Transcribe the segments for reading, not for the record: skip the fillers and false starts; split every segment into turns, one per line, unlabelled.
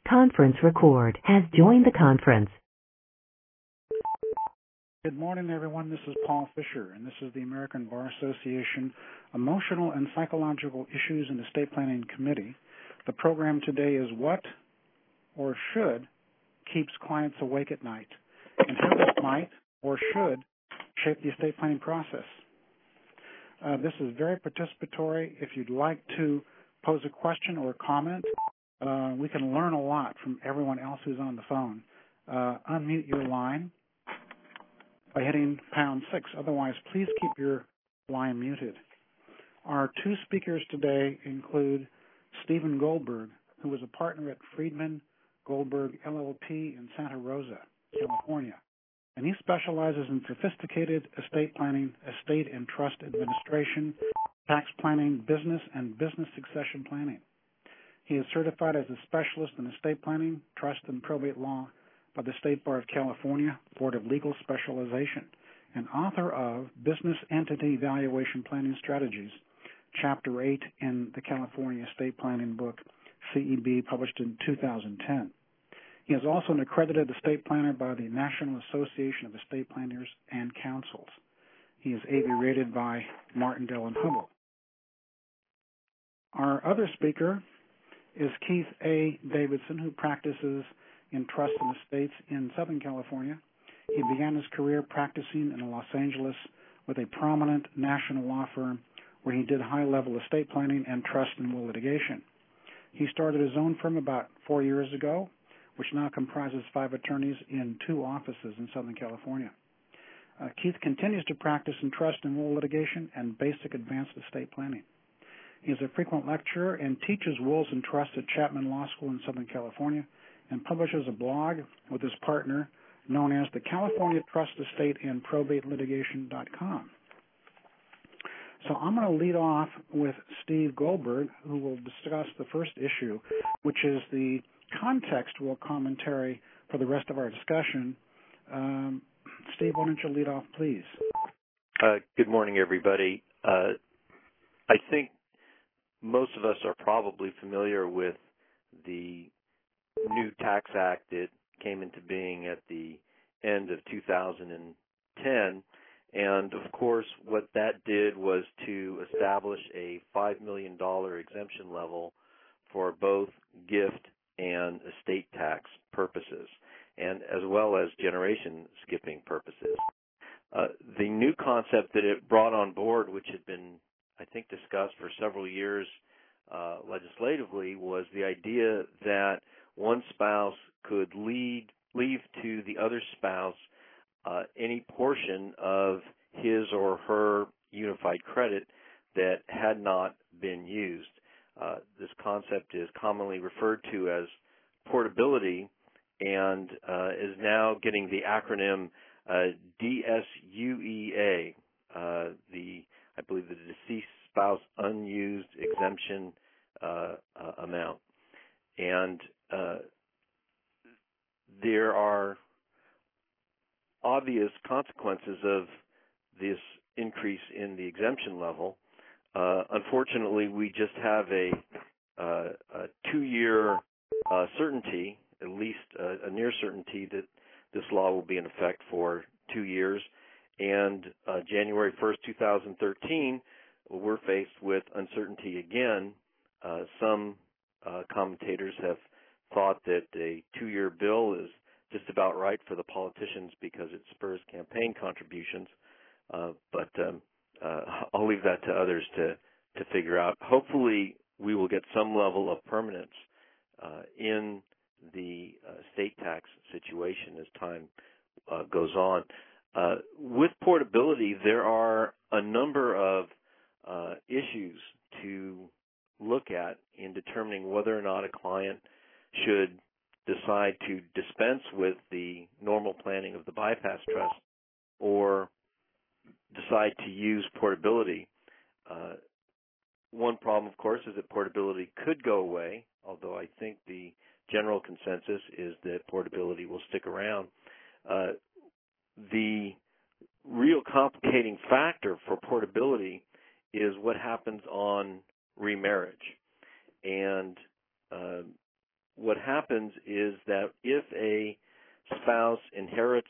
conference record has joined the conference.
Good morning, everyone. This is Paul Fisher, and this is the American Bar Association Emotional and Psychological Issues in Estate Planning Committee. The program today is What or Should Keeps Clients Awake at Night, and how this might or should shape the estate planning process. This is very participatory. If you'd like to pose a question or a comment, we can learn a lot from everyone else who's on the phone. Unmute your line by hitting #6. Otherwise, please keep your line muted. Our two speakers today include Stephen Goldberg, who is a partner at Friedman Goldberg LLP in Santa Rosa, California. And he specializes in sophisticated estate planning, estate and trust administration, tax planning, business, and business succession planning. He is certified as a specialist in estate planning, trust, and probate law by the State Bar of California Board of Legal Specialization, and author of Business Entity Valuation Planning Strategies, Chapter 8 in the California Estate Planning book, CEB, published in 2010. He is also an accredited estate planner by the National Association of Estate Planners and Councils. He is AV rated by Martindale and Hubble. Our other speaker is Keith A. Davidson, who practices in trust and estates in Southern California. He began his career practicing in Los Angeles with a prominent national law firm where he did high-level estate planning and trust and will litigation. He started his own firm about 4 years ago, which now comprises 5 attorneys in 2 offices in Southern California. Keith continues to practice in trust and will litigation and basic advanced estate planning. He is a frequent lecturer and teaches wills and trusts at Chapman Law School in Southern California, and publishes a blog with his partner known as the California Trust Estate and Probate Litigation.com. So I'm going to lead off with Steve Goldberg, who will discuss the first issue, which is the contextual commentary for the rest of our discussion. Steve, why don't you lead off, please?
Good morning, everybody. I think most of us are probably familiar with the new Tax Act that came into being at the end of 2010. And, of course, what that did was to establish a $5 million exemption level for both gift and estate tax purposes, and as well as generation skipping purposes. The new concept that it brought on board, which had been, I think, discussed for several years legislatively, was the idea that one spouse could leave to the other spouse any portion of his or her unified credit that had not been used. This concept is commonly referred to as portability and is now getting the acronym DSUEA, I believe the deceased spouse unused exemption amount. And there are obvious consequences of this increase in the exemption level. Unfortunately, we just have a 2-year certainty, at least a near certainty, that this law will be in effect for 2 years. And January 1st, 2013, we're faced with uncertainty again. Some commentators have thought that a 2-year bill is just about right for the politicians because it spurs campaign contributions. But I'll leave that to others to figure out. Hopefully, we will get some level of permanence in the state tax situation as time goes on. With portability, there are a number of issues to look at in determining whether or not a client should decide to dispense with the normal planning of the bypass trust or decide to use portability. One problem, of course, is that portability could go away, although I think the general consensus is that portability will stick around. The real complicating factor for portability is what happens on remarriage. And what happens is that if a spouse inherits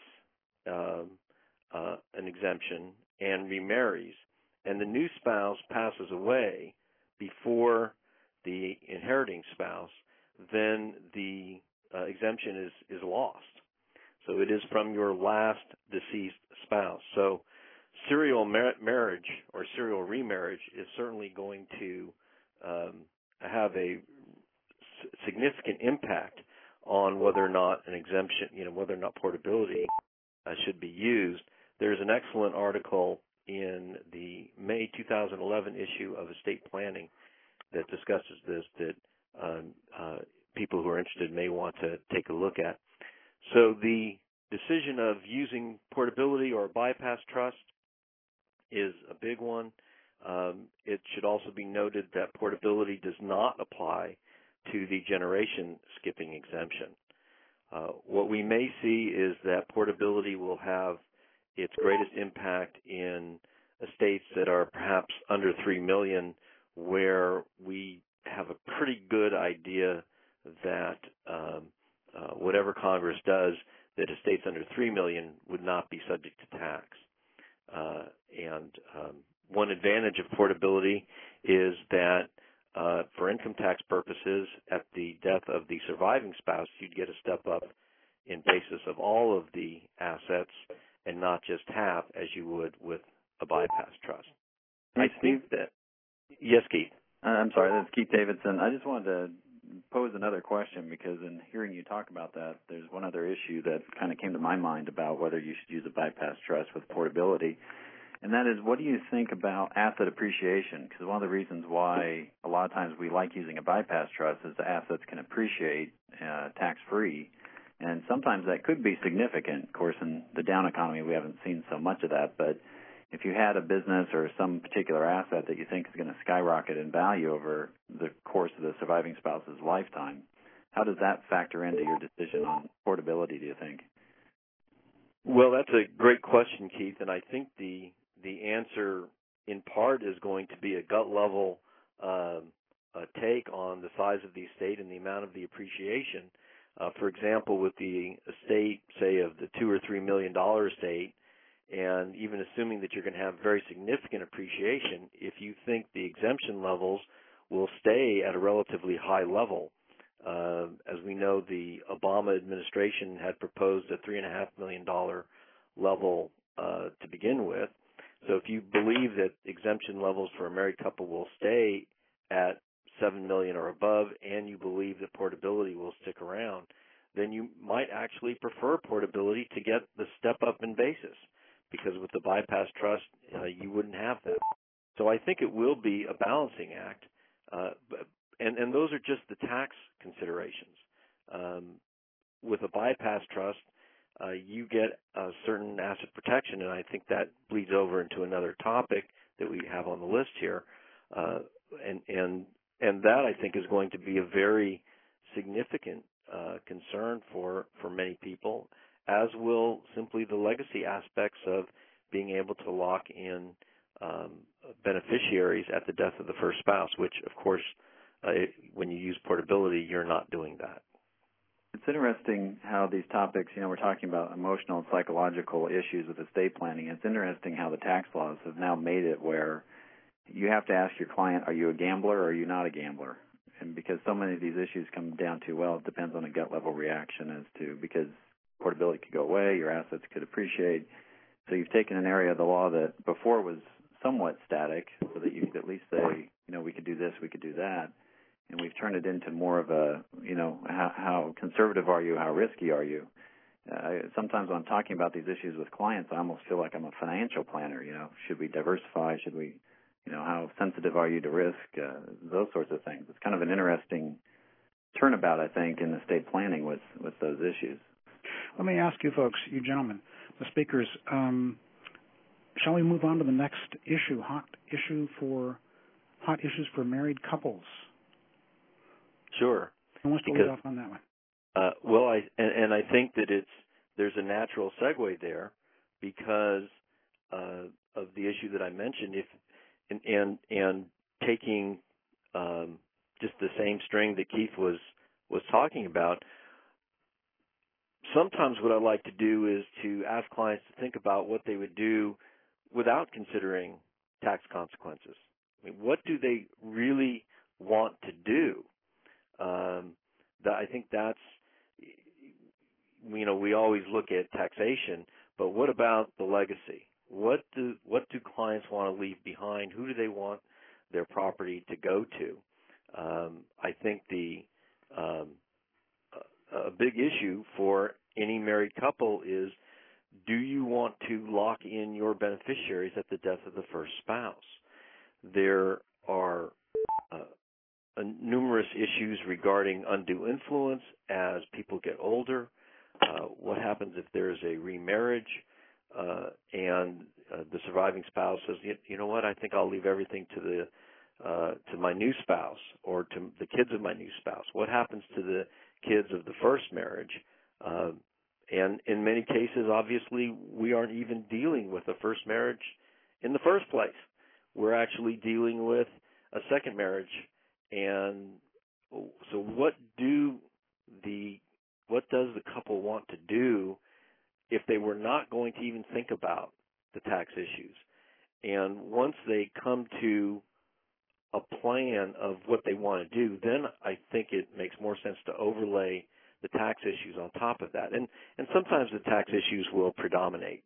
an exemption and remarries, and the new spouse passes away before the inheriting spouse, then the exemption is lost. So it is from your last deceased spouse. So serial marriage or serial remarriage is certainly going to have a significant impact on whether or not an exemption, whether or not portability should be used. There's an excellent article in the May 2011 issue of Estate Planning that discusses this that people who are interested may want to take a look at. So the decision of using portability or a bypass trust is a big one. It should also be noted that portability does not apply to the generation skipping exemption. What we may see is that portability will have its greatest impact in estates that are perhaps under $3 million, where we have a pretty good idea that whatever Congress does, that estates under $3 million would not be subject to tax. One advantage of portability is that for income tax purposes, at the death of the surviving spouse, you'd get a step up in basis of all of the assets and not just half as you would with a bypass trust.
Hey,
I think that, yes, Keith.
I'm sorry, this is Keith Davidson. I just wanted to pose another question, because in hearing you talk about that, there's one other issue that kind of came to my mind about whether you should use a bypass trust with portability, and that is, what do you think about asset appreciation? Because one of the reasons why a lot of times we like using a bypass trust is the assets can appreciate tax-free, and sometimes that could be significant. Of course, in the down economy, we haven't seen so much of that, but if you had a business or some particular asset that you think is going to skyrocket in value over the course of the surviving spouse's lifetime, how does that factor into your decision on portability, do you think?
Well, that's a great question, Keith, and I think the answer in part is going to be a gut level take on the size of the estate and the amount of the appreciation. For example, with the estate, say, of the $2 or $3 million estate, and even assuming that you're going to have very significant appreciation, if you think the exemption levels will stay at a relatively high level. As we know, the Obama administration had proposed a $3.5 million level to begin with. So if you believe that exemption levels for a married couple will stay at $7 million or above, and you believe that portability will stick around, then you might actually prefer portability to get the step up in basis, because with the bypass trust, you wouldn't have that. So I think it will be a balancing act, and those are just the tax considerations. With a bypass trust, you get a certain asset protection, and I think that bleeds over into another topic that we have on the list here, and that, I think, is going to be a very significant concern for many people, as will simply the legacy aspects of being able to lock in beneficiaries at the death of the first spouse, which, of course, when you use portability, you're not doing that.
It's interesting how these topics, we're talking about emotional and psychological issues with estate planning. It's interesting how the tax laws have now made it where you have to ask your client, are you a gambler or are you not a gambler? And because so many of these issues come down to, well, it depends on a gut level reaction as to, because portability could go away, your assets could appreciate. So you've taken an area of the law that before was somewhat static, so that you could at least say, we could do this, we could do that. And we've turned it into more of a, how conservative are you, how risky are you? Sometimes when I'm talking about these issues with clients, I almost feel like I'm a financial planner. Should we diversify? Should we, how sensitive are you to risk? Those sorts of things. It's kind of an interesting turnabout, I think, in estate planning with those issues.
Let me ask you folks, you gentlemen, the speakers, shall we move on to the next issue, hot issues for married couples?
Sure.
Who wants to lead off on that one?
I think that there's a natural segue there because of the issue that I mentioned. And taking just the same string that Keith was was talking about, sometimes what I like to do is to ask clients to think about what they would do without considering tax consequences. I mean, what do they really want to do? I think that's, we always look at taxation, but what about the legacy? What do clients want to leave behind? Who do they want their property to go to? I think a big issue for any married couple is, do you want to lock in your beneficiaries at the death of the first spouse? There are numerous issues regarding undue influence as people get older. What happens if there's a remarriage and the surviving spouse says, you know what, I think I'll leave everything to my new spouse or to the kids of my new spouse? What happens to the kids of the first marriage? And in many cases, obviously, we aren't even dealing with a first marriage in the first place. We're actually dealing with a second marriage. And so what does the couple want to do if they were not going to even think about the tax issues? And once they come to a plan of what they want to do, then I think it makes more sense to overlay the tax issues on top of that. And sometimes the tax issues will predominate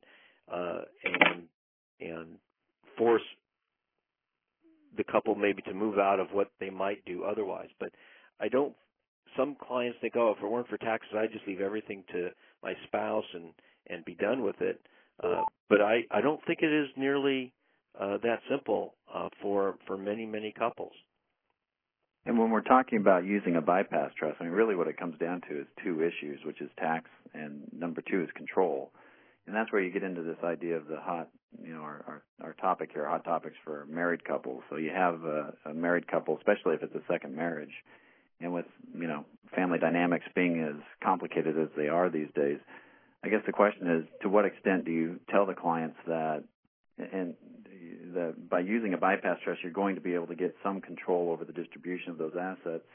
and force the couple maybe to move out of what they might do otherwise. But some clients think, if it weren't for taxes, I'd just leave everything to my spouse and be done with it. But I don't think it is nearly that simple for many, many couples.
And when we're talking about using a bypass trust, I mean, really what it comes down to is two issues, which is tax, and number two is control. And that's where you get into this idea of the our topic here, hot topics for married couples. So you have a married couple, especially if it's a second marriage, and with, family dynamics being as complicated as they are these days, I guess the question is, to what extent do you tell the clients that by using a bypass trust, you're going to be able to get some control over the distribution of those assets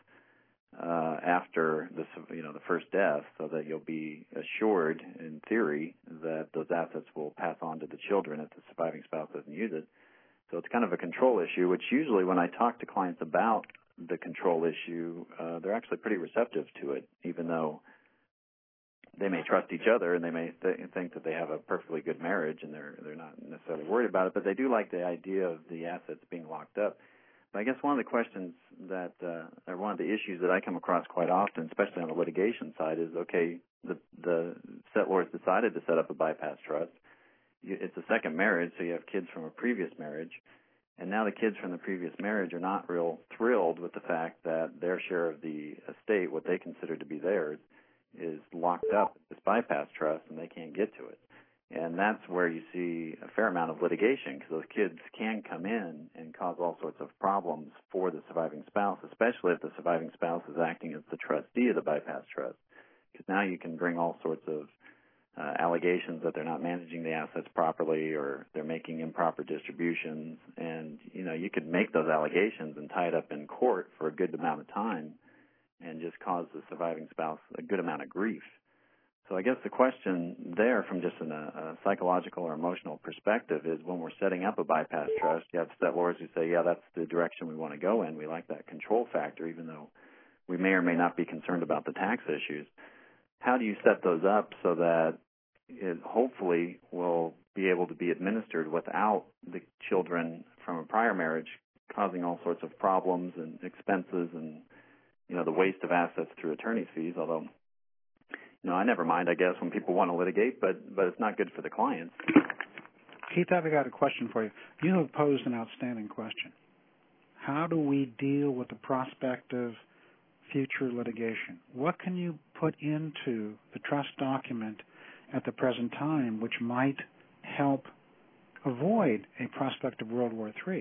after the first death, so that you'll be assured, in theory, that those assets will pass on to the children if the surviving spouse doesn't use it. So it's kind of a control issue, which usually when I talk to clients about the control issue, they're actually pretty receptive to it, even though they may trust each other and they may think that they have a perfectly good marriage and they're not necessarily worried about it, but they do like the idea of the assets being locked up. But I guess one of the questions that, or one of the issues that I come across quite often, especially on the litigation side, is, okay, the settlors decided to set up a bypass trust. It's a second marriage, so you have kids from a previous marriage, and now the kids from the previous marriage are not real thrilled with the fact that their share of the estate, what they consider to be theirs, is locked up in this bypass trust, and they can't get to it. And that's where you see a fair amount of litigation, because those kids can come in and cause all sorts of problems for the surviving spouse, especially if the surviving spouse is acting as the trustee of the bypass trust, because now you can bring all sorts of allegations that they're not managing the assets properly or they're making improper distributions. And, you could make those allegations and tie it up in court for a good amount of time and just cause the surviving spouse a good amount of grief. So I guess the question there, from just a psychological or emotional perspective, is when we're setting up a bypass trust, you have settlors who say, yeah, that's the direction we want to go in. We like that control factor, even though we may or may not be concerned about the tax issues. How do you set those up so that it hopefully will be able to be administered without the children from a prior marriage causing all sorts of problems and expenses and, the waste of assets through attorney's fees, although I never mind, I guess, when people want to litigate, but it's not good for the clients.
Keith, I've got a question for you. You have posed an outstanding question. How do we deal with the prospect of future litigation? What can you put into the trust document at the present time which might help avoid a prospect of World War III?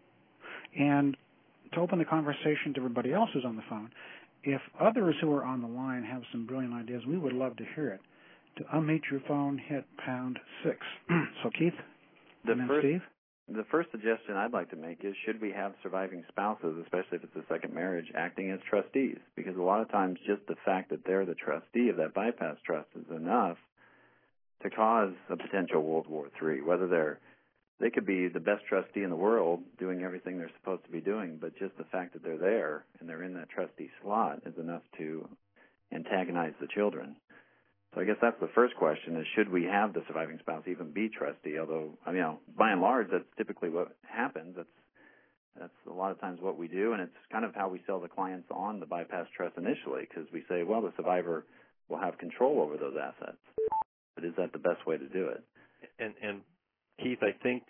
And to open the conversation to everybody else who's on the phone, if others who are on the line have some brilliant ideas, we would love to hear it. To unmute your phone, hit #6. So, Keith, and then Steve.
The first suggestion I'd like to make is, should we have surviving spouses, especially if it's a second marriage, acting as trustees? Because a lot of times just the fact that they're the trustee of that bypass trust is enough to cause a potential World War III. Whether they could be the best trustee in the world doing everything they're supposed to be doing, but just the fact that they're there and they're in that trustee slot is enough to antagonize the children. So I guess that's the first question, is should we have the surviving spouse even be trustee? Although, by and large, that's typically what happens. That's a lot of times what we do, and it's kind of how we sell the clients on the bypass trust initially, because we say, well, the survivor will have control over those assets. But is that the best way to do it?
And Keith, I think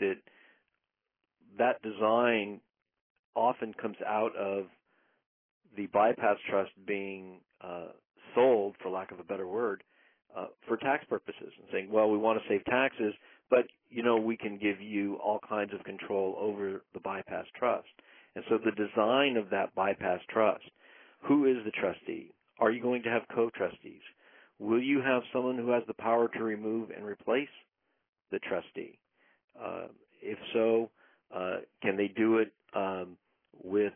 that design often comes out of the bypass trust being sold, for lack of a better word, for tax purposes, and saying, well, we want to save taxes, but, we can give you all kinds of control over the bypass trust. And so the design of that bypass trust, who is the trustee? Are you going to have co-trustees? Will you have someone who has the power to remove and replace the trustee? If so, can they do it with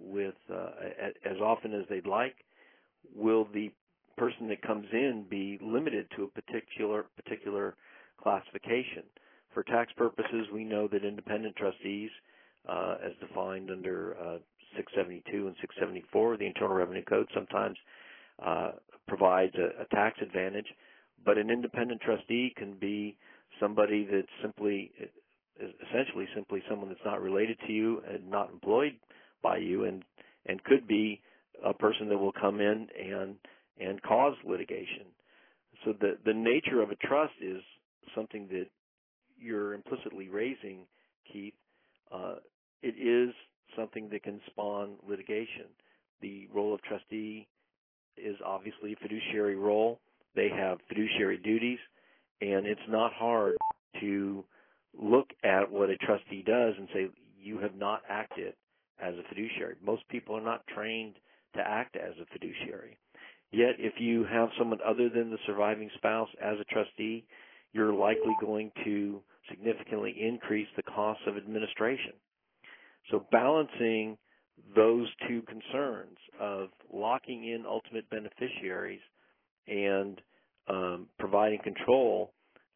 as often as they'd like? Will the person that comes in be limited to a particular classification? For tax purposes, we know that independent trustees, as defined under 672 and 674 of the Internal Revenue Code, sometimes provides a tax advantage, but an independent trustee can be somebody that's essentially simply someone that's not related to you and not employed by you, and could be a person that will come in and cause litigation. So the nature of a trust is something that you're implicitly raising, Keith. It is something that can spawn litigation. The role of trustee is obviously a fiduciary role. They have fiduciary duties, and it's not hard to look at what a trustee does and say, you have not acted as a fiduciary. Most people are not trained to act as a fiduciary. Yet if you have someone other than the surviving spouse as a trustee, you're likely going to significantly increase the cost of administration. So balancing those two concerns of locking in ultimate beneficiaries and providing control,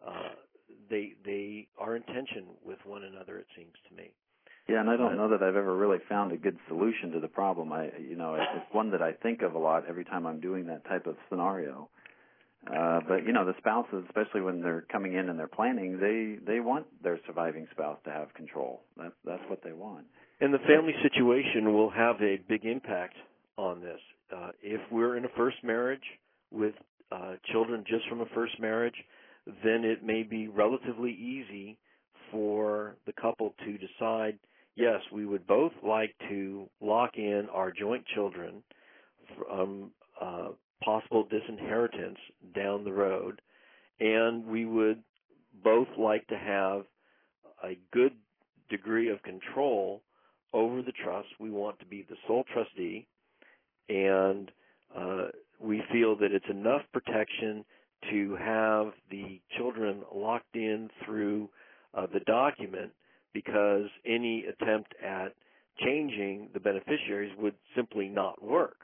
they are in tension with one another, it seems to me.
Yeah, and I don't know that I've ever really found a good solution to the problem. It's one that I think of a lot every time I'm doing that type of scenario. But the spouses, especially when they're coming in and they're planning, they want their surviving spouse to have control. That's what they want.
And the family situation will have a big impact on this. If we're in a first marriage with children just from a first marriage, then it may be relatively easy for the couple to decide, yes, we would both like to lock in our joint children from possible disinheritance down the road, and we would both like to have a good degree of control over the trust. We want to be the sole trustee, and we feel that it's enough protection to have the children locked in through the document, because any attempt at changing the beneficiaries would simply not work.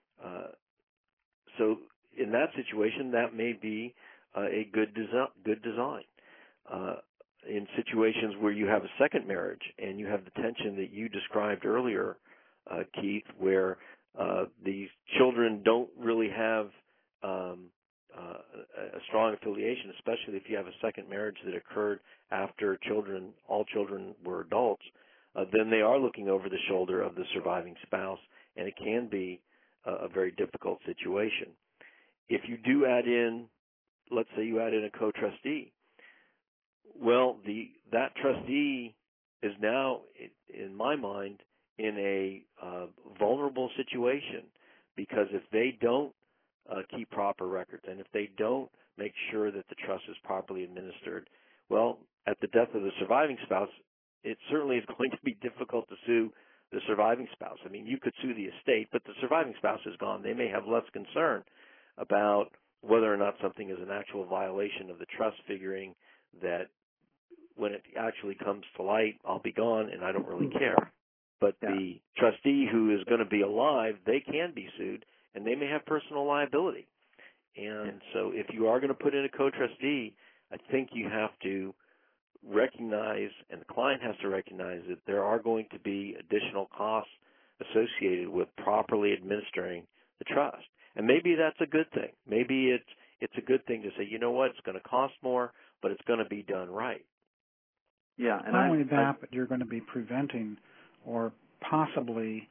So in that situation, that may be a good design. In situations where you have a second marriage and you have the tension that you described earlier, Keith, where these children don't really have a strong affiliation, especially if you have a second marriage that occurred after all children were adults, then they are looking over the shoulder of the surviving spouse, and it can be a very difficult situation. If you do add in, let's say you add in a co-trustee, well, that trustee is now, in my mind, in a vulnerable situation, because if they don't keep proper records, and if they don't make sure that the trust is properly administered, well, at the death of the surviving spouse, it certainly is going to be difficult to sue the surviving spouse. I mean, you could sue the estate, but the surviving spouse is gone. They may have less concern about whether or not something is an actual violation of the trust, figuring that when it actually comes to light, I'll be gone and I don't really care. But the trustee who is going to be alive, they can be sued, and they may have personal liability. And so if you are going to put in a co-trustee, I think you have to recognize, and the client has to recognize, that there are going to be additional costs associated with properly administering the trust. And maybe that's a good thing. Maybe it's a good thing to say, you know what, it's going to cost more, but it's going to be done right.
Yeah, and
not only that, but you're going to be preventing or possibly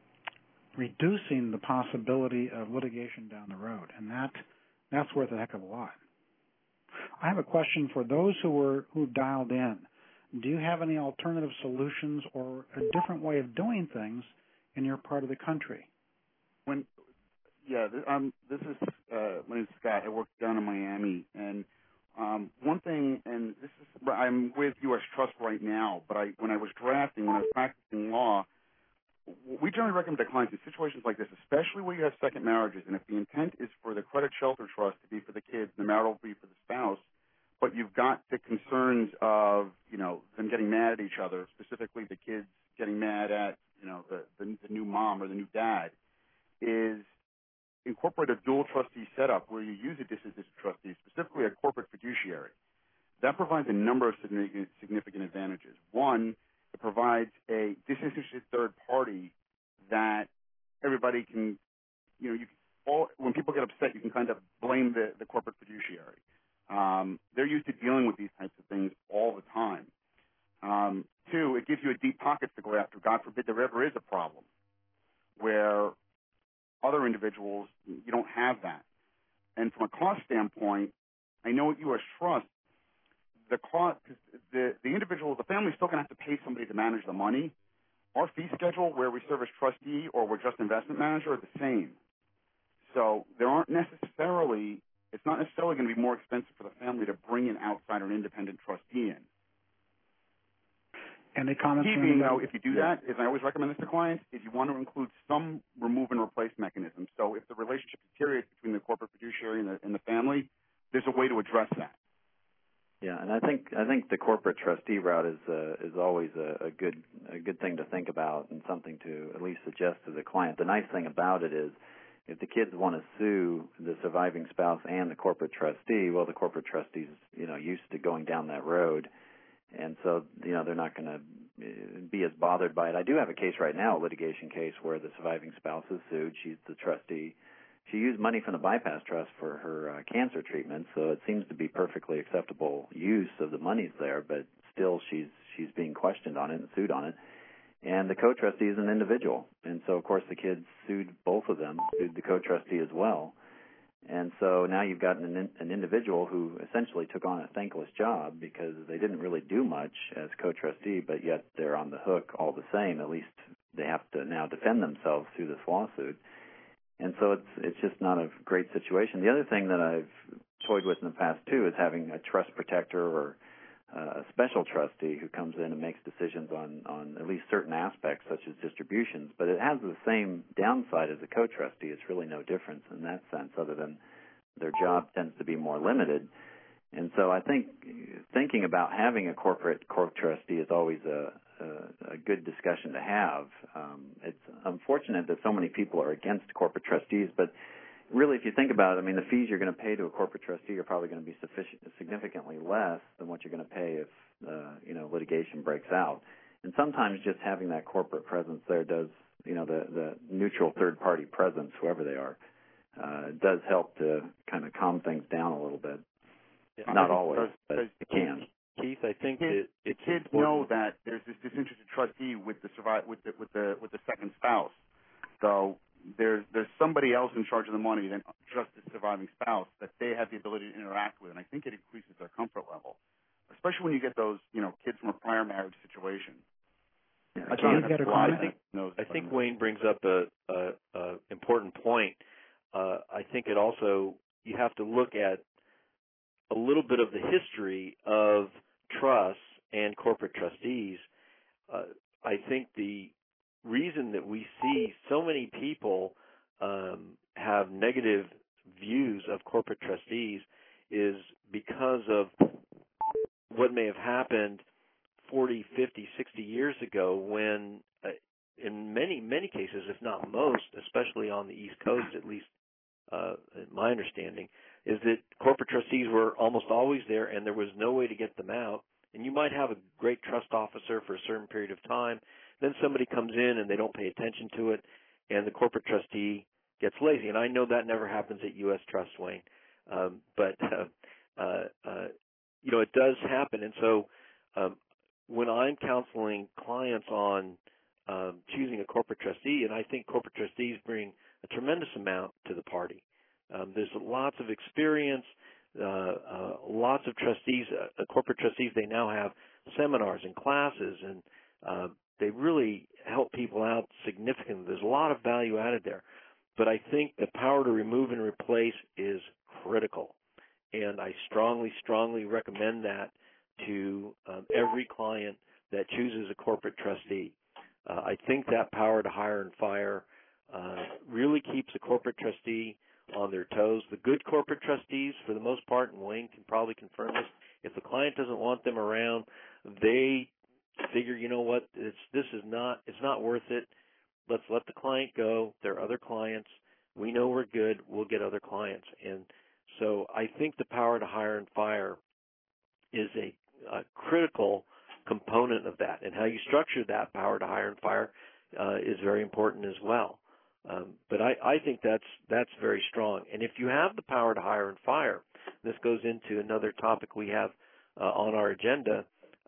reducing the possibility of litigation down the road, and that's worth a heck of a lot. I have a question for those who dialed in. Do you have any alternative solutions or a different way of doing things in your part of the country?
This is my name's Scott. I work down in Miami, and one thing, and this is, I'm with U.S. Trust right now, but when I was practicing law, we generally recommend to clients in situations like this, especially where you have second marriages, and if the intent is for the credit shelter trust to be for the kids, the marital will be for the spouse, but you've got the concerns of, them getting mad at each other, specifically the kids getting mad at, the new mom or the new dad, is incorporate a dual trustee setup where you use a disinterested trustee, specifically a corporate fiduciary. That provides a number of significant advantages. One, it provides a disinterested third party that everybody can, when people get upset, you can kind of blame the corporate fiduciary. They're used to dealing with these types of things all the time. Two, it gives you a deep pocket to go after. God forbid there ever is a problem where other individuals, you don't have that. And from a cost standpoint, I know at U.S. Trust, the cost, the individual, the family's still going to have to pay somebody to manage the money. Our fee schedule, where we serve as trustee or we're just investment manager, are the same. So it's not necessarily going to be more expensive for the family to bring an outside or an independent trustee in.
Any comments?
If you do that, as I always recommend this to clients, is you want to include some remove and replace mechanism. So if the relationship deteriorates between the corporate fiduciary and the family, there's a way to address that.
Yeah, and I think the corporate trustee route is always a good thing to think about and something to at least suggest to the client. The nice thing about it is, if the kids want to sue the surviving spouse and the corporate trustee, well, the corporate trustee's used to going down that road. And so, they're not going to be as bothered by it. I do have a case right now, a litigation case, where the surviving spouse is sued. She's the trustee. She used money from the bypass trust for her cancer treatment, so it seems to be perfectly acceptable use of the monies there, but still she's being questioned on it and sued on it. And the co-trustee is an individual. And so, of course, the kids sued both of them, sued the co-trustee as well. And so now you've got an individual who essentially took on a thankless job because they didn't really do much as co-trustee, but yet they're on the hook all the same. At least they have to now defend themselves through this lawsuit. And so it's just not a great situation. The other thing that I've toyed with in the past, too, is having a trust protector or a special trustee who comes in and makes decisions on at least certain aspects, such as distributions. But it has the same downside as a co-trustee. It's really no difference in that sense, other than their job tends to be more limited. And so I think thinking about having a corporate co-trustee is always a good discussion to have. It's unfortunate that so many people are against corporate trustees, but really, if you think about it, the fees you're going to pay to a corporate trustee are probably going to be significantly less than what you're going to pay if litigation breaks out. And sometimes just having that corporate presence there does, the neutral third party presence, whoever they are, does help to kind of calm things down a little bit. Yeah, not always, but it can.
Keith, I think
it's kids know that there's this disinterested trustee with the second spouse. So there's somebody else in charge of the money than just the surviving spouse that they have the ability to interact with, and I think it increases their comfort level, especially when you get those kids from a prior marriage situation.
Yeah, I
think Wayne brings up a important point. I think it also, you have to look at a little bit of the history of trusts and corporate trustees. I think the reason that we see so many people have negative views of corporate trustees is because of what may have happened 40, 50, 60 years ago when, in many cases, if not most, especially on the East Coast, at least my understanding, is that corporate trustees were almost always there and there was no way to get them out. And you might have a great trust officer for a certain period of time. Then somebody comes in and they don't pay attention to it, and the corporate trustee gets lazy. And I know that never happens at U.S. Trust, Wayne. But it does happen. And so when I'm counseling clients on choosing a corporate trustee, and I think corporate trustees bring a tremendous amount to the party. There's lots of experience, lots of trustees, corporate trustees, they now have seminars and classes, and they really help people out significantly. There's a lot of value added there. But I think the power to remove and replace is critical. And I strongly, strongly recommend that to every client that chooses a corporate trustee. I think that power to hire and fire really keeps a corporate trustee on their toes. The good corporate trustees, for the most part, and Wayne can probably confirm this, if the client doesn't want them around, they figure, you know what, it's not worth it. Let's let the client go. There are other clients. We know we're good. We'll get other clients. And so I think the power to hire and fire is a critical component of that. And how you structure that power to hire and fire is very important as well. But I think that's very strong. And if you have the power to hire and fire, this goes into another topic we have on our agenda.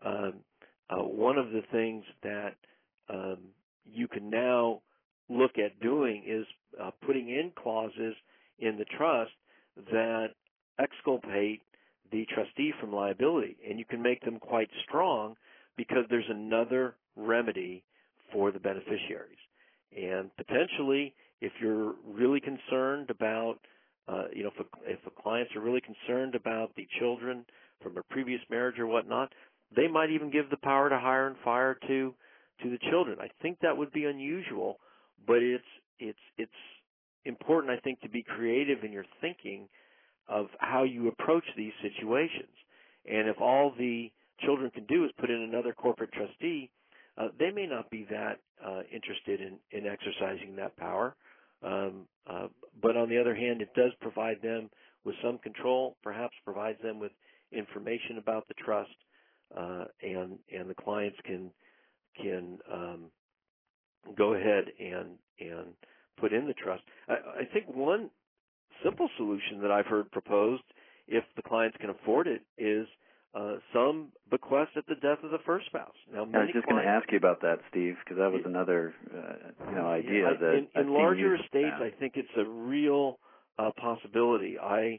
One of the things that you can now look at doing is putting in clauses in the trust that exculpate the trustee from liability. And you can make them quite strong because there's another remedy for the beneficiaries. And potentially, if you're really concerned about, if the clients are really concerned about the children from a previous marriage or whatnot, they might even give the power to hire and fire to the children. I think that would be unusual, but it's important, I think, to be creative in your thinking of how you approach these situations. And if all the children can do is put in another corporate trustee, they may not be that interested in exercising that power. But on the other hand, it does provide them with some control, perhaps provides them with information about the trust, and the clients can go ahead and put in the trust. I think one simple solution that I've heard proposed, if the clients can afford it, is some bequest at the death of the first spouse. Now,
I was just going to ask you about that, Steve, because that was another idea that
in larger estates, I think it's a real possibility. I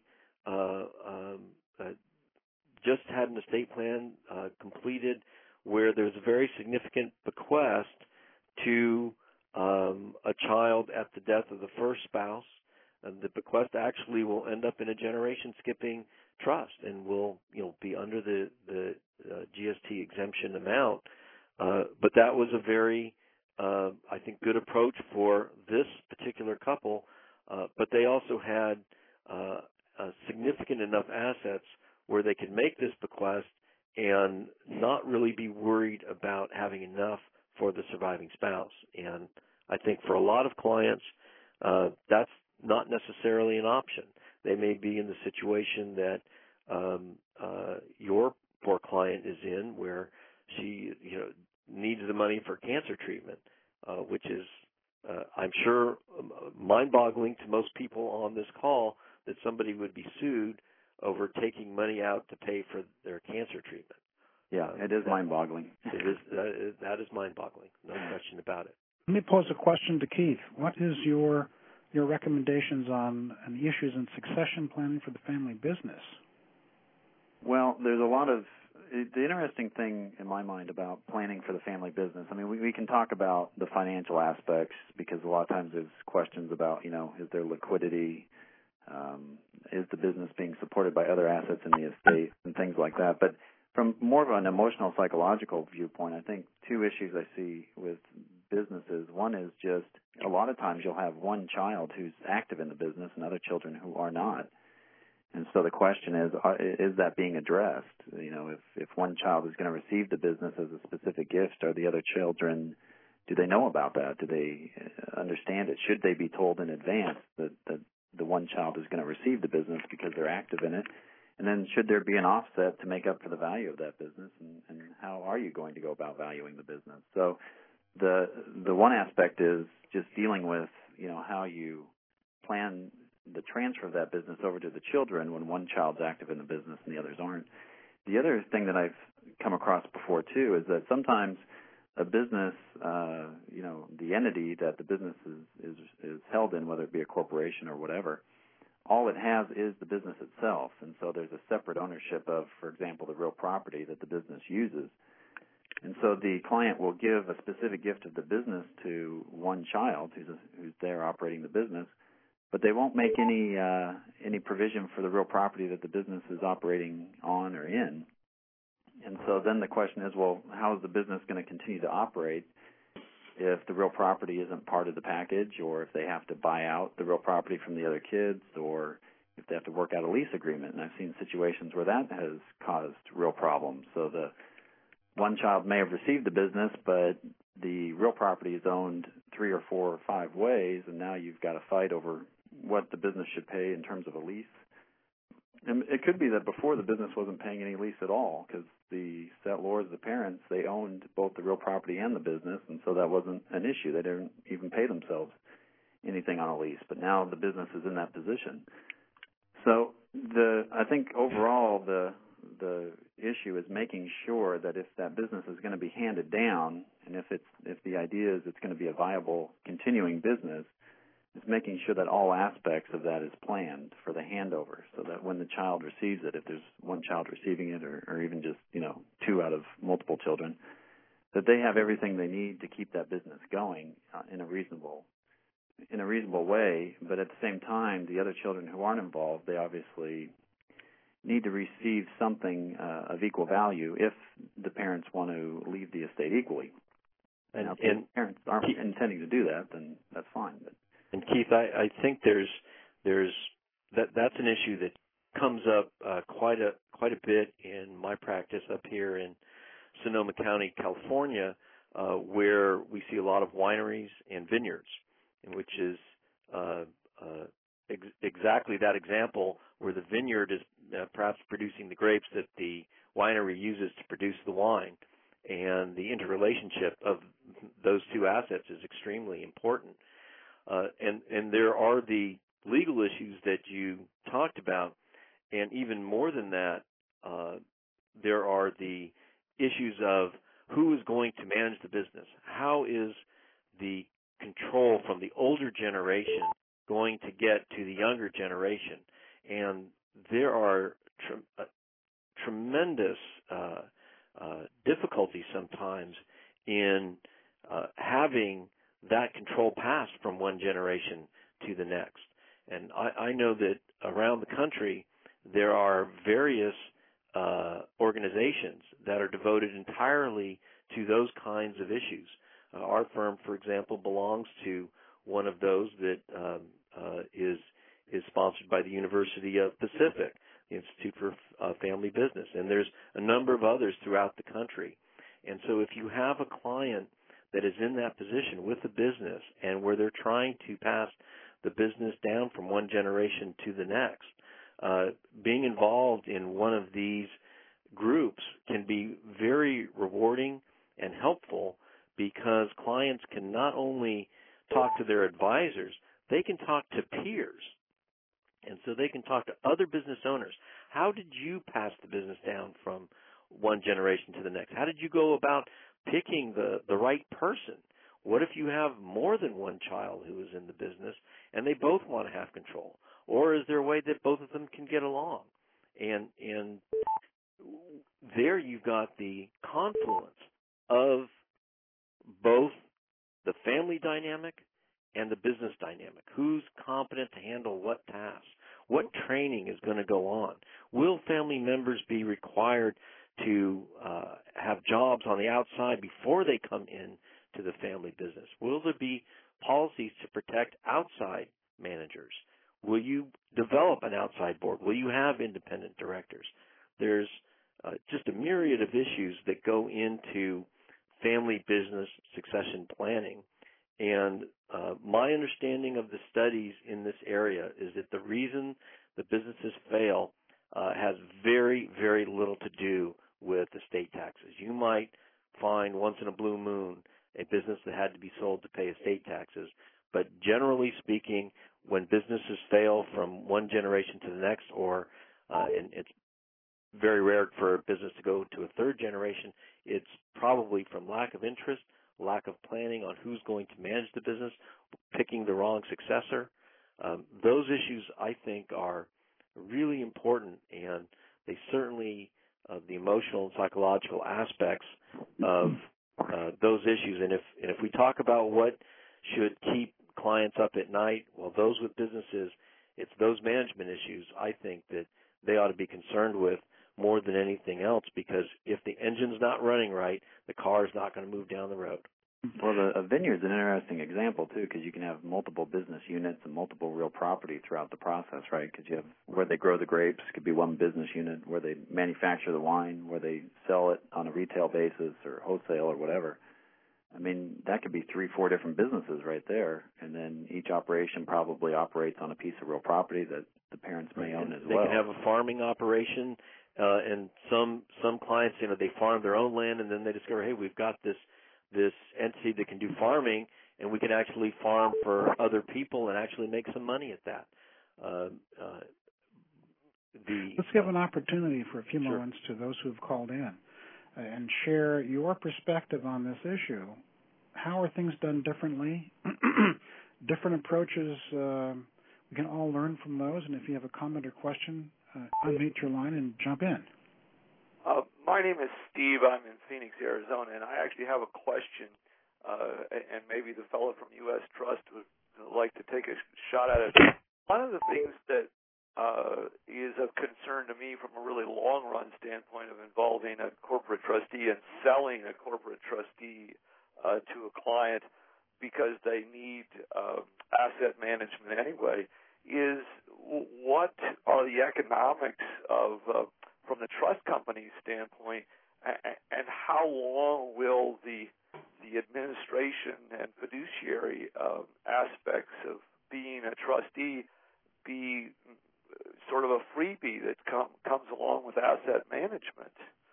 just had an estate plan completed where there's a very significant bequest to a child at the death of the first spouse. And the bequest actually will end up in a generation-skipping trust and will, be under the GST exemption amount. But that was a very, I think, good approach for this particular couple. But they also had significant enough assets where they could make this bequest and not really be worried about having enough for the surviving spouse. And I think for a lot of clients, that's not necessarily an option. They may be in the situation that your poor client is in, where she, needs the money for cancer treatment, which is, I'm sure, mind-boggling to most people on this call that somebody would be sued over taking money out to pay for their cancer treatment.
Yeah, it is mind-boggling.
That is mind-boggling, no question about it.
Let me pose a question to Keith. What is your recommendations on the issues in succession planning for the family business?
Well, there's a lot of the interesting thing in my mind about planning for the family business. I mean, we can talk about the financial aspects because a lot of times there's questions about, is there liquidity? Is the business being supported by other assets in the estate and things like that? But from more of an emotional, psychological viewpoint, I think two issues I see with businesses. One is just a lot of times you'll have one child who's active in the business and other children who are not. And so the question is that being addressed? You know, if one child is going to receive the business as a specific gift, are the other children, do they know about that? Do they understand it? Should they be told in advance that the one child is going to receive the business because they're active in it? And then should there be an offset to make up for the value of that business? And how are you going to go about valuing the business? So the one aspect is just dealing with, you know, how you plan the transfer of that business over to the children when one child's active in the business and the others aren't. The other thing that I've come across before, too, is that sometimes a business, you know, the entity that the business is held in, whether it be a corporation or whatever, all it has is the business itself. And so there's a separate ownership of, for example, the real property that the business uses. And so the client will give a specific gift of the business to one child who's there operating the business, but they won't make any provision for the real property that the business is operating on or in. And so then the question is, well, how is the business going to continue to operate if the real property isn't part of the package, or if they have to buy out the real property from the other kids, or if they have to work out a lease agreement? And I've seen situations where that has caused real problems. So the one child may have received the business, but the real property is owned 3 or 4 or 5 ways, and now you've got to fight over what the business should pay in terms of a lease. And it could be that before the business wasn't paying any lease at all, because the settlors, the parents, they owned both the real property and the business, and so that wasn't an issue. They didn't even pay themselves anything on a lease. But now the business is in that position. So I think overall the issue is making sure that if that business is going to be handed down, and if the idea is it's going to be a viable continuing business, is making sure that all aspects of that is planned for the handover, so that when the child receives it, if there's one child receiving it, or even just, you know, 2 out of multiple children, that they have everything they need to keep that business going in a reasonable way. But at the same time, the other children who aren't involved, they obviously need to receive something of equal value if the parents want to leave the estate equally. And if the parents aren't intending to do that, then that's fine.
And Keith, I think that's an issue that comes up quite a bit in my practice up here in Sonoma County, California, where we see a lot of wineries and vineyards, which is exactly that example where the vineyard is perhaps producing the grapes that the winery uses to produce the wine, and the interrelationship of those two assets is extremely important. And there are the legal issues that you talked about, and even more than that, there are the issues of who is going to manage the business. How is the control from the older generation going to get to the younger generation? And there are tremendous difficulties sometimes in having that control passed from one generation to the next. And I know that around the country there are various organizations that are devoted entirely to those kinds of issues. Our firm, for example, belongs to one of those that is sponsored by the University of Pacific, the Institute for Family Business, and there's a number of others throughout the country. And so if you have a client that is in that position with the business and where they're trying to pass the business down from one generation to the next, being involved in one of these groups can be very rewarding and helpful, because clients can not only talk to their advisors, they can talk to peers. And so they can talk to other business owners. How did you pass the business down from one generation to the next? How did you go about picking the right person? What if you have more than one child who is in the business and they both want to have control? Or is there a way that both of them can get along? And there you've got the confluence of both the family dynamic and the business dynamic. Who's competent to handle what tasks? What training is going to go on? Will family members be required to have jobs on the outside before they come in to the family business? Will there be policies to protect outside managers? Will you develop an outside board? Will you have independent directors? There's just a myriad of issues that go into family business succession planning. And my understanding of the studies in this area is that the reason the businesses fail has very, very little to do with estate taxes. You might find once in a blue moon a business that had to be sold to pay estate taxes, but generally speaking, when businesses fail from one generation to the next, or and it's very rare for a business to go to a third generation, it's probably from lack of interest, lack of planning on who's going to manage the business, picking the wrong successor. Those issues, I think, are really important, and they certainly, the emotional and psychological aspects of those issues. And if we talk about what should keep clients up at night, well, those with businesses, it's those management issues, I think, that they ought to be concerned with more than anything else, because if the engine's not running right, the car is not going to move down the road.
Well, a vineyard's an interesting example, too, because you can have multiple business units and multiple real property throughout the process, right? Because you have where they grow the grapes could be one business unit, where they manufacture the wine, where they sell it on a retail basis or wholesale or whatever. I mean, that could be 3-4 different businesses right there, and then each operation probably operates on a piece of real property that the parents may own as well.
They can have a farming operation, and some clients, they farm their own land, and then they discover, hey, we've got this entity that can do farming, and we can actually farm for other people and actually make some money at that.
Let's give an opportunity for a few
Sure.
moments to those who have called in and share your perspective on this issue. How are things done differently? Different approaches, we can all learn from those, and if you have a comment or question, unmute your line and jump in.
My name is Steve. I'm in Phoenix, Arizona, and I actually have a question, and maybe the fellow from U.S. Trust would like to take a shot at it. One of the things that is of concern to me from a really long-run standpoint of involving a corporate trustee and selling a corporate trustee to a client because they need asset management anyway is what are the economics of from the trust company's standpoint, and how long will the administration and fiduciary aspects of being a trustee be sort of a freebie that comes along with asset management?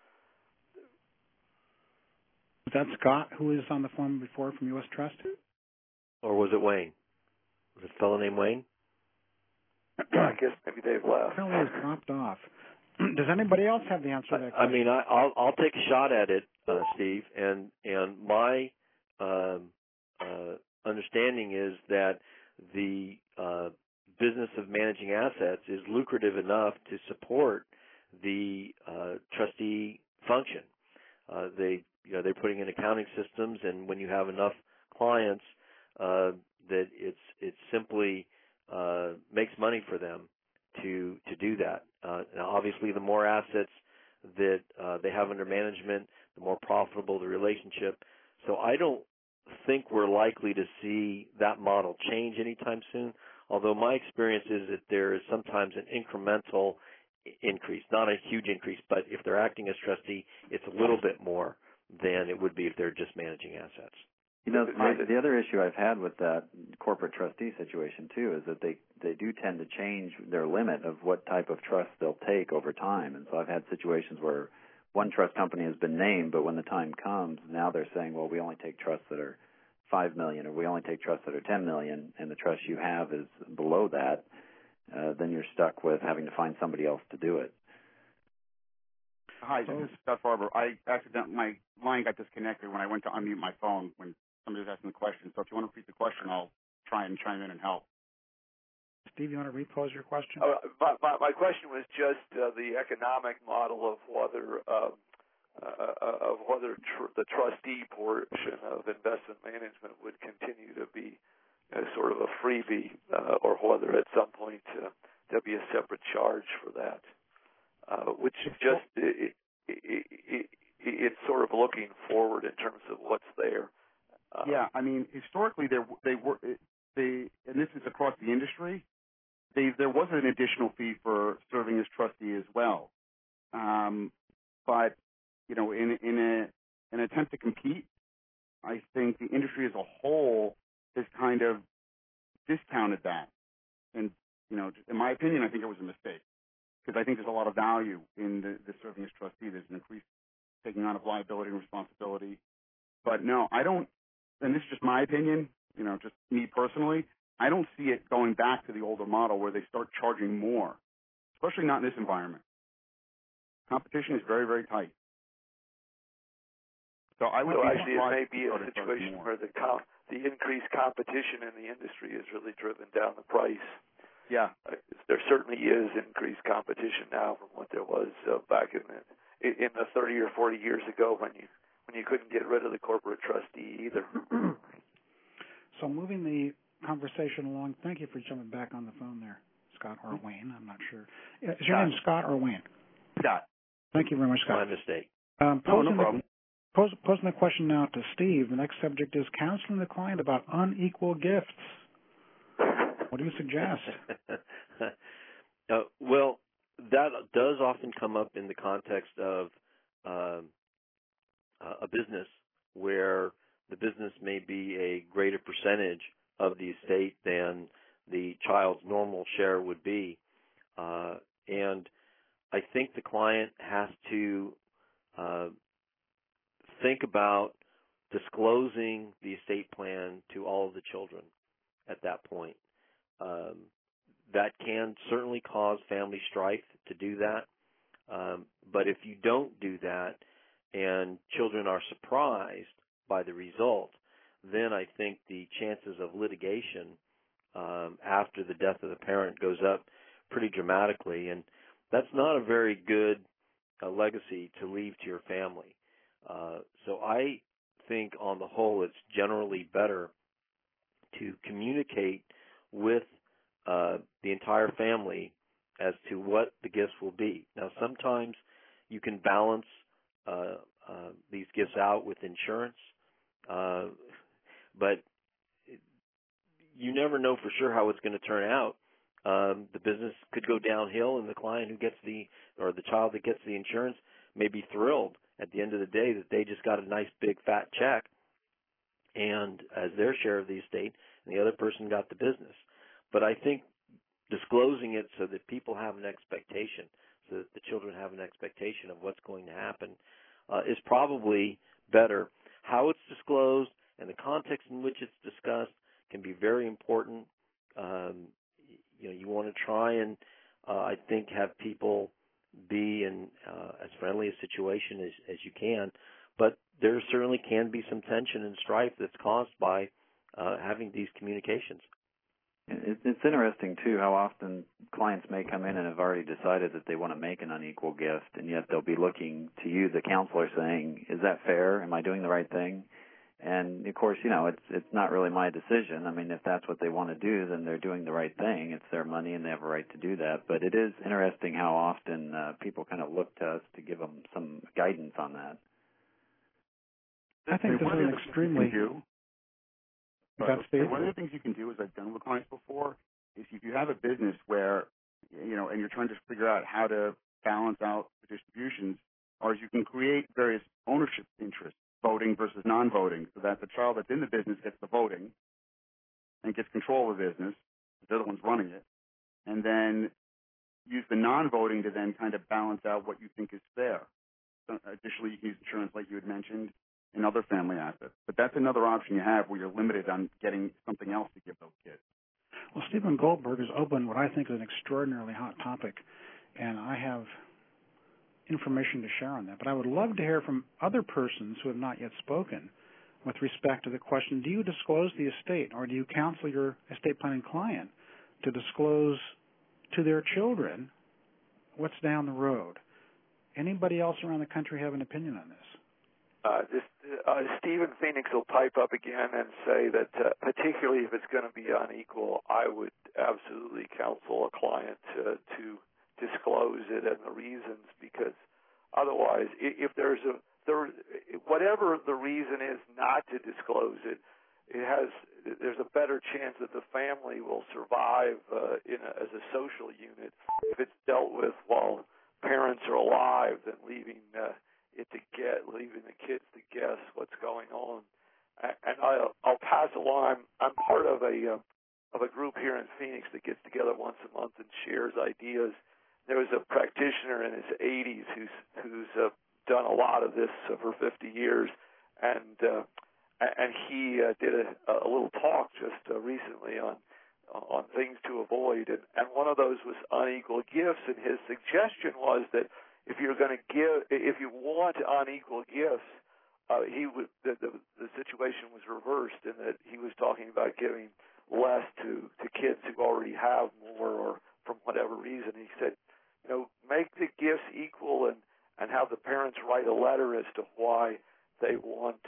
Was that Scott, who was on the phone before from U.S. Trust?
Or was it Wayne? Was it a fellow named Wayne?
I guess maybe they've left.
Apparently he's dropped off. Does anybody else have the answer to that question?
I mean, I'll take a shot at it, Steve. And my understanding is that the business of managing assets is lucrative enough to support the trustee function. They're putting in accounting systems, and when you have enough clients, that it simply makes money for them to do that. Now, obviously, the more assets that they have under management, the more profitable the relationship. So I don't think we're likely to see that model change anytime soon, although my experience is that there is sometimes an incremental increase, not a huge increase, but if they're acting as trustee, it's a little bit more than it would be if they're just managing assets.
The other issue I've had with that corporate trustee situation, too, is that they do tend to change their limit of what type of trust they'll take over time. And so I've had situations where one trust company has been named, but when the time comes, now they're saying, well, we only take trusts that are $5 million, or we only take trusts that are $10 million, and the trust you have is below that. Then you're stuck with having to find somebody else to do it.
Hi, this is Scott Farber. My line got disconnected when I went to unmute my phone when somebody was asking the question. So if you want to repeat the question, I'll try and chime in and help.
Steve, you want to repose your question?
My question was just the economic model of whether the trustee portion of investment management would continue to be sort of a freebie, or whether at some point there'll be a separate charge for that, which just it's sort of looking forward in terms of what's there.
Yeah, I mean, historically they were, and this is across the industry, there was an additional fee for serving as trustee as well. But in an attempt to compete, I think the industry as a whole has kind of discounted that. And in my opinion, I think it was a mistake, because I think there's a lot of value in the serving as trustee. There's an increased taking on of liability and responsibility. But no, I don't, and this is just my opinion, just me personally, I don't see it going back to the older model where they start charging more, especially not in this environment. Competition is very, very tight. So I would
actually, it may be a situation where the increased competition in the industry has really driven down the price.
Yeah.
There certainly is increased competition now from what there was back in the 30 or 40 years ago when you couldn't get rid of the corporate trustee either.
So moving the conversation along, thank you for jumping back on the phone there, Scott or Wayne. I'm not sure. Is your name Scott or Wayne?
Scott.
Thank you very much, Scott.
My mistake.
No problem.
Posing the question now to Steve, the next subject is counseling the client about unequal gifts. What do you suggest?
Well, that does often come up in the context of a business where the business may be a greater percentage of the estate than the child's normal share would be. And I think the client has to think about disclosing the estate plan to all of the children at that point. That can certainly cause family strife to do that. But if you don't do that and children are surprised by the result, then I think the chances of litigation after the death of the parent goes up pretty dramatically. And that's not a very good legacy to leave to your family. So I think on the whole it's generally better to communicate with the entire family as to what the gifts will be. Now, sometimes you can balance these gifts out with insurance, but you never know for sure how it's going to turn out. The business could go downhill, and the client who gets the child that gets the insurance may be thrilled at the end of the day that they just got a nice big fat check and as their share of the estate, and the other person got the business. But I think disclosing it so that people have an expectation, so that the children have an expectation of what's going to happen, is probably better. How it's disclosed and the context in which it's discussed can be very important. You want to try and, I think, have people be in as friendly a situation as you can. But there certainly can be some tension and strife that's caused by having these communications.
It's interesting, too, how often clients may come in and have already decided that they want to make an unequal gift, and yet they'll be looking to you, the counselor, saying, is that fair? Am I doing the right thing? And, of course, it's not really my decision. I mean, if that's what they want to do, then they're doing the right thing. It's their money, and they have a right to do that. But it is interesting how often people kind of look to us to give them some guidance on that.
I think this is an extremely...
One of the things you can do, as I've done with clients before, is if you have a business where, and you're trying to figure out how to balance out the distributions, or you can create various ownership interests, voting versus non-voting, so that the child that's in the business gets the voting and gets control of the business. They're the ones running it. And then use the non-voting to then kind of balance out what you think is fair. So additionally, you can use insurance like you had mentioned, and other family assets. But that's another option you have where you're limited on getting something else to give those kids.
Well, Stephen Goldberg has opened what I think is an extraordinarily hot topic, and I have information to share on that. But I would love to hear from other persons who have not yet spoken with respect to the question, do you disclose the estate, or do you counsel your estate planning client to disclose to their children what's down the road? Anybody else around the country have an opinion on this?
Stephen Phoenix will pipe up again and say that particularly if it's going to be unequal, I would absolutely counsel a client to disclose it and the reasons, because otherwise, if there's whatever the reason is not to disclose it, there's a better chance that the family will survive as a social unit if it's dealt with while parents are alive than leaving the kids to guess what's going on. And I'll pass along. I'm part of a group here in Phoenix that gets together once a month and shares ideas. There was a practitioner in his 80s who's done a lot of this for 50 years, and he did a little talk just recently on things to avoid, and one of those was unequal gifts. And his suggestion was that if you want unequal gifts, the situation was reversed, in that he was talking about giving less to kids who already have more, or from whatever reason. He said, make the gifts equal, and have the parents write a letter as to why they want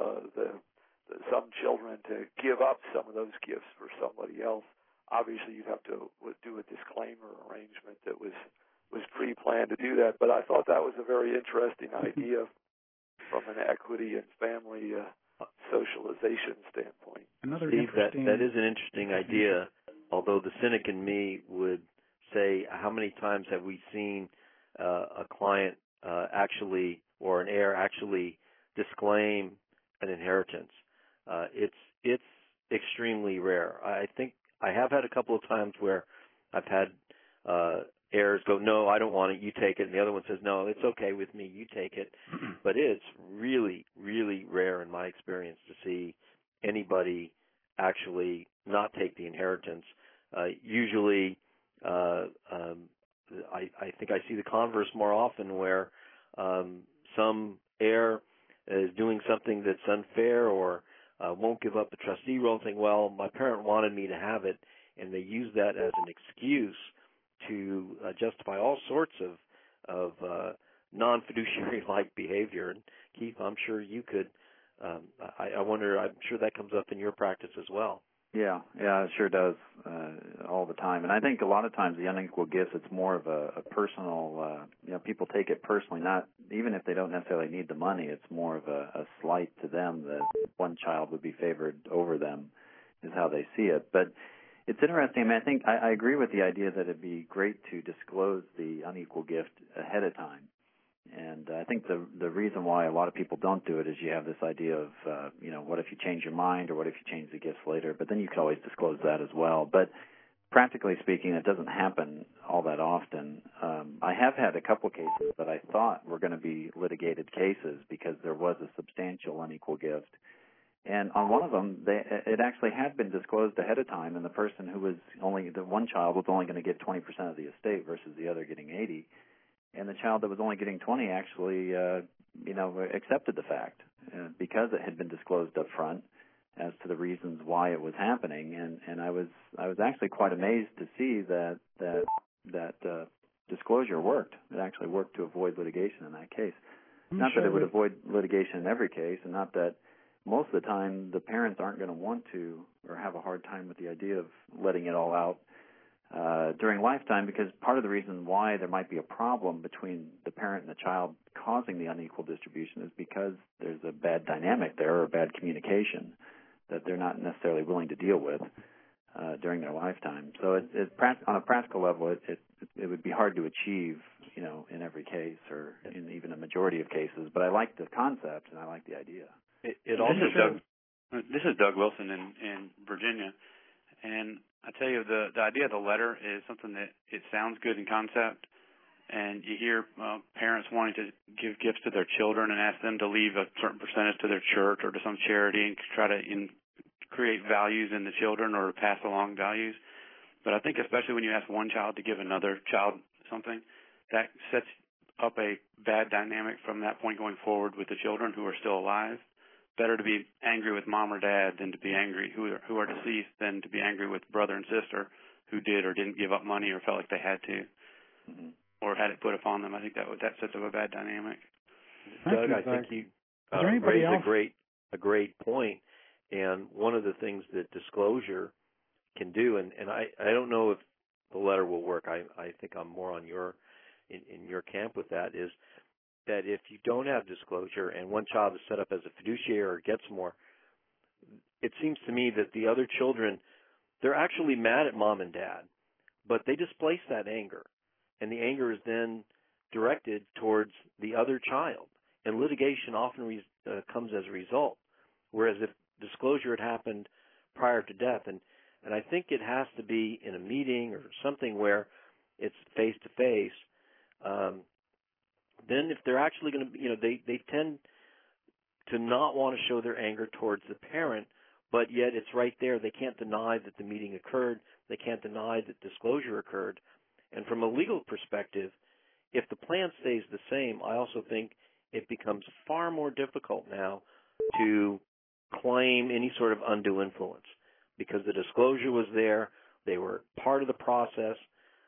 some children to give up some of those gifts for somebody else. Obviously, you'd have to do a disclaimer arrangement that was pre-planned to do that. But I thought that was a very interesting idea from an equity and family socialization standpoint.
Steve, that is an interesting idea, although the cynic in me would say, how many times have we seen a client actually, or an heir actually, disclaim an inheritance? It's extremely rare. I think I have had a couple of times where I've had heirs go, no, I don't want it, you take it, and the other one says, no, it's okay with me, you take it. But it's really, really rare in my experience to see anybody actually not take the inheritance. Usually, I think I see the converse more often, where some heir is doing something that's unfair, or won't give up the trustee role, saying, well, my parent wanted me to have it, and they use that as an excuse to justify all sorts of non-fiduciary-like behavior. And Keith, I'm sure you could. I wonder. I'm sure that comes up in your practice as well.
Yeah, it sure does all the time. And I think a lot of times the unequal gifts, it's more of a personal. People take it personally, not even if they don't necessarily need the money. It's more of a slight to them that one child would be favored over them, is how they see it. But it's interesting. I mean, I think I agree with the idea that it'd be great to disclose the unequal gift ahead of time. And I think the reason why a lot of people don't do it is you have this idea of, what if you change your mind, or what if you change the gifts later? But then you could always disclose that as well. But practically speaking, it doesn't happen all that often. I have had a couple cases that I thought were going to be litigated cases because there was a substantial unequal gift. And on one of them, it actually had been disclosed ahead of time, and the person who was the one child was only going to get 20% of the estate versus the other getting 80%. And the child that was only getting 20 actually, accepted the fact because it had been disclosed up front as to the reasons why it was happening. And I was actually quite amazed to see that disclosure worked. It actually worked to avoid litigation in that case. Not that it would avoid litigation in every case, and not that most of the time the parents aren't going to want to, or have a hard time with the idea of letting it all out during lifetime, because part of the reason why there might be a problem between the parent and the child causing the unequal distribution is because there's a bad dynamic there, or bad communication that they're not necessarily willing to deal with during their lifetime. So on a practical level, it would be hard to achieve, in every case, or in even a majority of cases. But I like the concept, and I like the idea.
This is Doug Wilson in Virginia, and I tell you, the idea of the letter is something that it sounds good in concept, and you hear parents wanting to give gifts to their children and ask them to leave a certain percentage to their church or to some charity and try to create values in the children, or pass along values. But I think especially when you ask one child to give another child something, that sets up a bad dynamic from that point going forward with the children who are still alive. Better to be angry with mom or dad than to be angry who are deceased than to be angry with brother and sister who did or didn't give up money or felt like they had to, or had it put upon them. I think that sets up a bad dynamic.
Doug, I think you raised a great point, and one of the things that disclosure can do, and I don't know if the letter will work. I think I'm more on in your camp with that, is that if you don't have disclosure and one child is set up as a fiduciary or gets more, it seems to me that the other children, they're actually mad at mom and dad, but they displace that anger, and the anger is then directed towards the other child, and litigation often comes as a result, whereas if disclosure had happened prior to death, and I think it has to be in a meeting or something where it's face-to-face, then if they're actually going to, they tend to not want to show their anger towards the parent, but yet it's right there. They can't deny that the meeting occurred. They can't deny that disclosure occurred. And from a legal perspective, if the plan stays the same, I also think it becomes far more difficult now to claim any sort of undue influence because the disclosure was there. They were part of the process.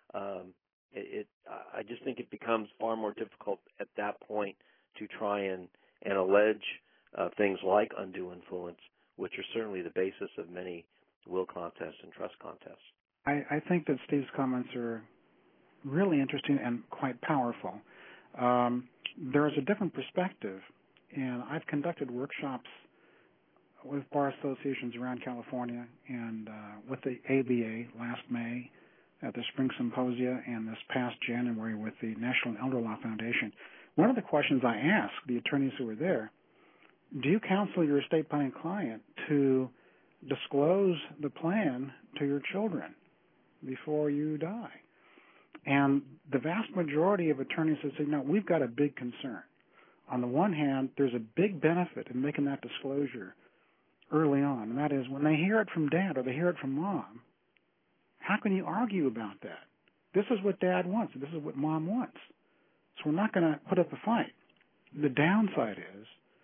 I just think it becomes far more difficult at that point to try and allege things like undue influence, which are certainly the basis of many will contests and trust contests.
I think that Steve's comments are really interesting and quite powerful. There is a different perspective, and I've conducted workshops with bar associations around California and with the ABA last May at the Spring Symposia and this past January with the National Elder Law Foundation. One of the questions I asked the attorneys who were there, do you counsel your estate planning client to disclose the plan to your children before you die? And the vast majority of attorneys have said, no, we've got a big concern. On the one hand, there's a big benefit in making that disclosure early on, and that is when they hear it from dad or they hear it from mom, how can you argue about that? This is what dad wants. This is what mom wants. So we're not going to put up a fight. The downside is,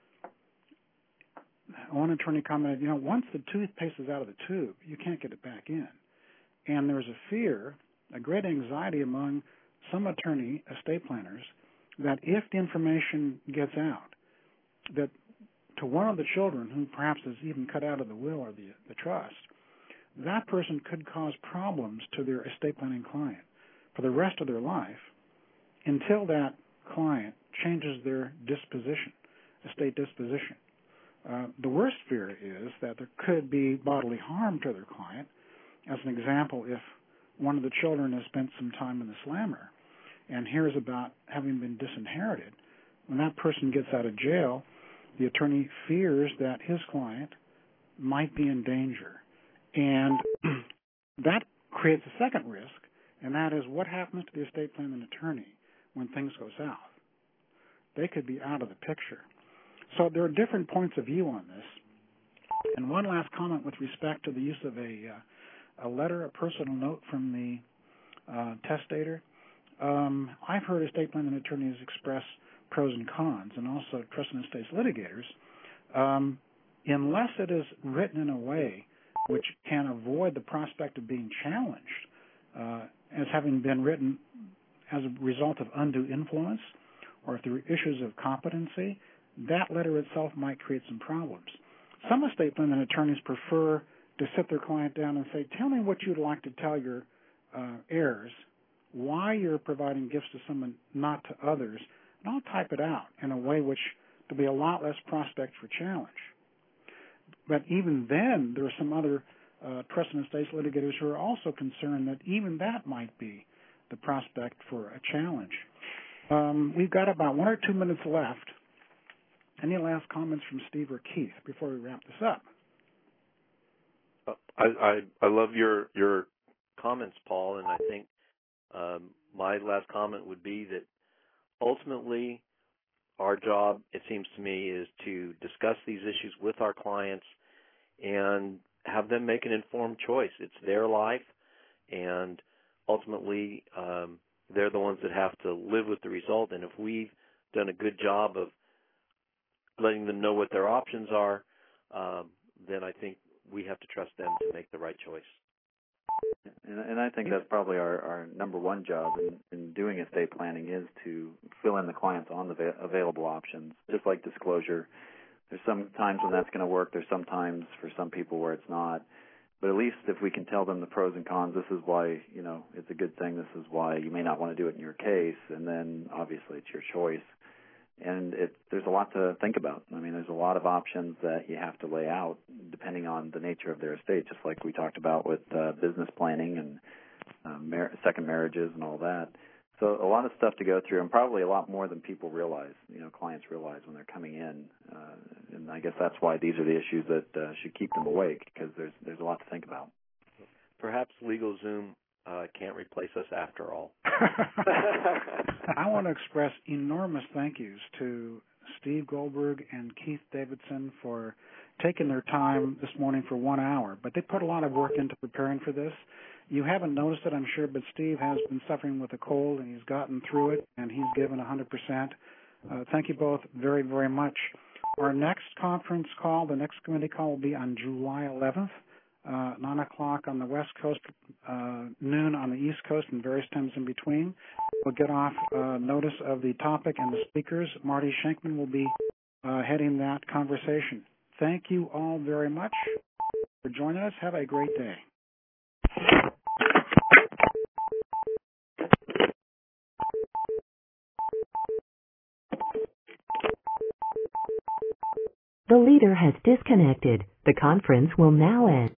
one attorney commented, once the toothpaste is out of the tube, you can't get it back in. And there's a fear, a great anxiety among some estate planners, that if the information gets out, that to one of the children who perhaps is even cut out of the will or the trust, that person could cause problems to their estate planning client for the rest of their life until that client changes their estate disposition. The worst fear is that there could be bodily harm to their client. As an example, if one of the children has spent some time in the slammer and hears about having been disinherited, when that person gets out of jail, the attorney fears that his client might be in danger. And that creates a second risk, and that is what happens to the estate planning attorney when things go south. They could be out of the picture. So there are different points of view on this. And one last comment with respect to the use of a letter, a personal note from the testator. I've heard estate planning attorneys express pros and cons, and also trust and estates litigators, unless it is written in a way which can avoid the prospect of being challenged as having been written as a result of undue influence, or if there are issues of competency, that letter itself might create some problems. Some estate planning attorneys prefer to sit their client down and say, tell me what you'd like to tell your heirs, why you're providing gifts to someone, not to others, and I'll type it out in a way which there'll be a lot less prospect for challenge. But even then, there are some other trust and estates litigators who are also concerned that even that might be the prospect for a challenge. We've got about 1 or 2 minutes left. Any last comments from Steve or Keith before we wrap this up?
I love your comments, Paul, and I think my last comment would be that ultimately our job, it seems to me, is to discuss these issues with our clients and have them make an informed choice. It's their life, and ultimately they're the ones that have to live with the result. And if we've done a good job of letting them know what their options are, then I think we have to trust them to make the right choice.
And I think that's probably our number one job in doing estate planning is to fill in the clients on the available options, just like disclosure. There's some times when that's going to work. There's some times for some people where it's not. But at least if we can tell them the pros and cons, this is why, it's a good thing. This is why you may not want to do it in your case. And then obviously it's your choice. and there's a lot to think about. I mean, there's a lot of options that you have to lay out depending on the nature of their estate, just like we talked about with business planning and second marriages and all that. So a lot of stuff to go through, and probably a lot more than people realize, clients realize when they're coming in. And I guess that's why these are the issues that should keep them awake, because there's a lot to think about.
Perhaps LegalZoom can't replace us after all.
I want to express enormous thank yous to Steve Goldberg and Keith Davidson for taking their time this morning for 1 hour. But they put a lot of work into preparing for this. You haven't noticed it, I'm sure, but Steve has been suffering with a cold, and he's gotten through it, and he's given 100%. Thank you both very, very much. Our next conference call, the next committee call, will be on July 11th, 9 o'clock on the West Coast, noon on the East Coast, and various times in between. We'll get off notice of the topic and the speakers. Marty Schenkman will be heading that conversation. Thank you all very much for joining us. Have a great day.
The leader has disconnected. The conference will now end.